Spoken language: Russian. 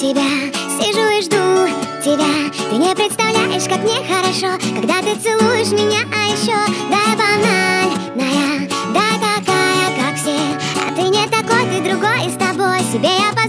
тебя, сижу и жду тебя. Ты не представляешь, как мне хорошо, когда ты целуешь меня, а еще дай банальная, дай такая, как все. А ты не такой, ты другой, и с тобой себе я